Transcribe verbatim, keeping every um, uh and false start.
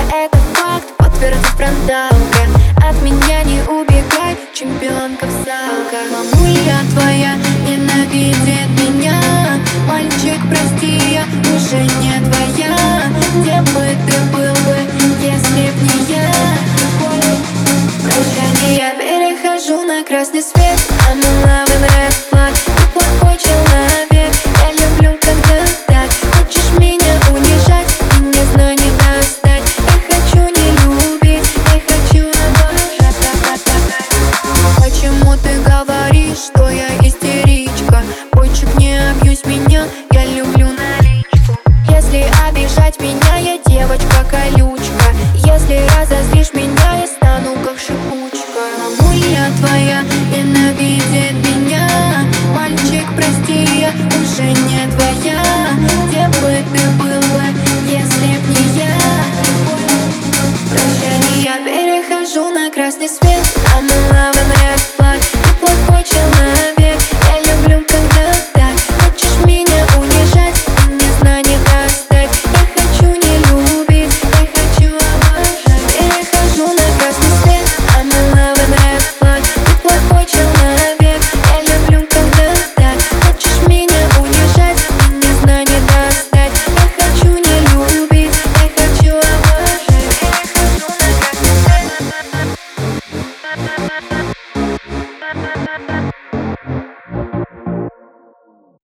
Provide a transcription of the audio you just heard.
это факт, подтвердит фронталка. От меня не убегай, чемпионка в салках. Мамуля твоя ненавидит меня. Мальчик, прости, я уже не твоя. Где бы ты был бы, если б не я? Прощание, я перехожу на красный свет. I'm in love with red flag. Ты плохой человек, я люблю, когда так. Хочешь меня унижать, и не знаю, не достать. Я хочу не любить, я хочу обожать. Почему ты говоришь, что я истеричка? Бойчик, не обьюсь меня, я люблю наличку. Если обижать меня, я девочка-колючка. Если разозлишь меня, я стану как шипучка. Мамуля твоя ненавидит меня. Мальчик, прости, я уже не твоя. Где бы ты был бы, если б не я? Прощание, я перехожу на красный свет.